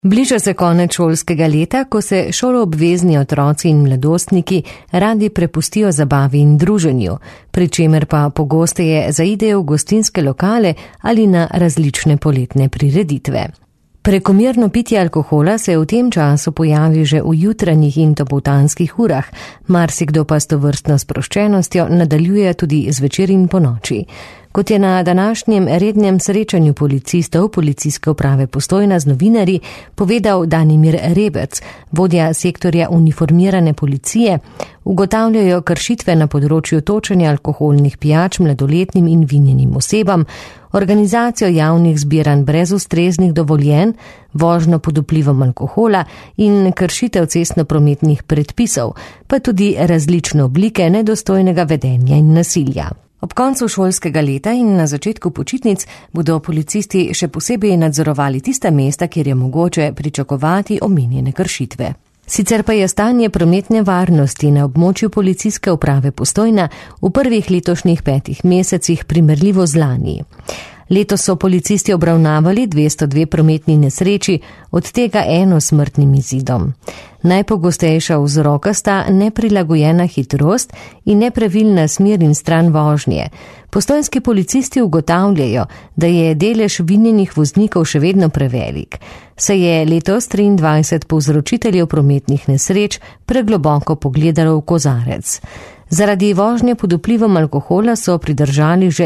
Bliža se konec šolskega leta, ko se šoloobvezni otroci in mladostniki radi prepustijo zabavi in druženju, pri čemer pa pogosteje zaidejo v gostinske lokale ali na različne poletne prireditve. Prekomerno pitje alkohola se v tem času pojavi že v jutranjih in dopoldanskih urah, marsikdo pa s tovrstno sproščenostjo nadaljuje tudi zvečer in ponoči. Kot je na današnjem rednem srečanju policistov Policijske uprave Postojna z novinarji povedal Danimir Rebec, vodja sektorja uniformirane policije, ugotavljajo kršitve na področju točenja alkoholnih pijač mladoletnim in vinjenim osebam, organizacijo javnih zbiranj brez ustreznih dovoljenj, vožnjo pod vplivom alkohola in kršitev cestnoprometnih predpisov, pa tudi različne oblike nedostojnega vedenja in nasilja. Ob koncu šolskega leta in na začetku počitnic bodo policisti še posebej nadzorovali tista mesta, kjer je mogoče pričakovati omenjene kršitve. Sicer pa je stanje prometne varnosti na območju Policijske uprave Postojna v prvih letošnjih 5 mesecih primerljivo z lani. Letos so policisti obravnavali 202 prometni nesreči, od tega 1 smrtnim izidom. Najpogostejša vzroka sta neprilagojena hitrost in nepravilna smer in stran vožnje. Postojnski policisti ugotavljajo, da je delež vinjenih voznikov še vedno prevelik. Se je letos 23 povzročiteljev prometnih nesreč pregloboko pogledalo v kozarec. Zaradi vožnje pod vplivom alkohola so pridržali že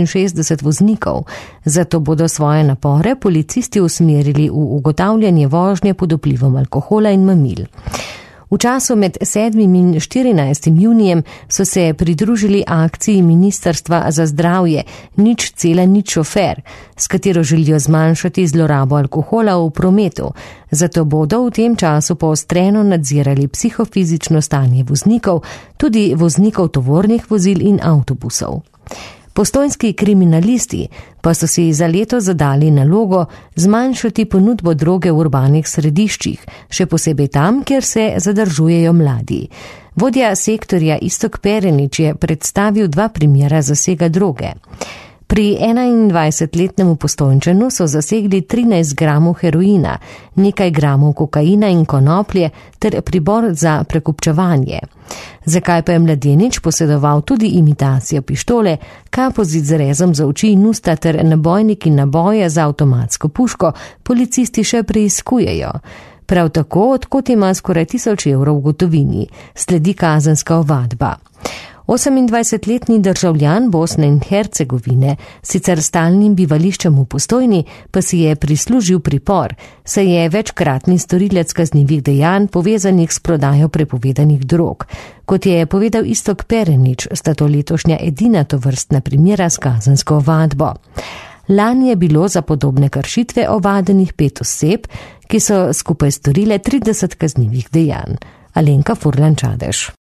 69 voznikov, zato bodo svoje napore policisti usmerili v ugotavljanje vožnje pod vplivom alkohola in mamil. V času med 7. in 14. junijem so se pridružili akciji Ministrstva za zdravje Nič šofer, s katero želijo zmanjšati zlorabo alkohola v prometu. Zato bodo v tem času poostreno nadzirali psihofizično stanje voznikov, tudi voznikov tovornih vozil in avtobusov. Postojnski kriminalisti pa so si za leto zadali nalogo zmanjšati ponudbo droge v urbanih središčih, še posebej tam, kjer se zadržujejo mladi. Vodja sektorja Iztok Perenič je predstavil 2 primera zasega droge. Pri 21-letnemu Postojnčanu so zasegli 13 gramov heroina, nekaj gramov kokaina in konoplje ter pribor za prekupčevanje. Zakaj pa je mladenič posedoval tudi imitacijo pištole, kapo z izrezom za oči in usta ter nabojnik in naboje za avtomatsko puško, policisti še preiskujejo. Prav tako, odkot ima skoraj 1000 evrov v gotovini, sledi kazenska ovadba. 28-letni državljan Bosne in Hercegovine, sicer stalnim bivališčem v Postojni, pa si je prislužil pripor, saj je večkratni storilec kaznivih dejanj povezanih s prodajo prepovedanih drog. Kot je povedal Iztok Perenič, sta to letošnja edina tovrstna primera s kazensko ovadbo. Lani je bilo za podobne kršitve ovadenih 5 oseb, ki so skupaj storile 30 kaznivih dejanj. Alenka Furlan Čadež.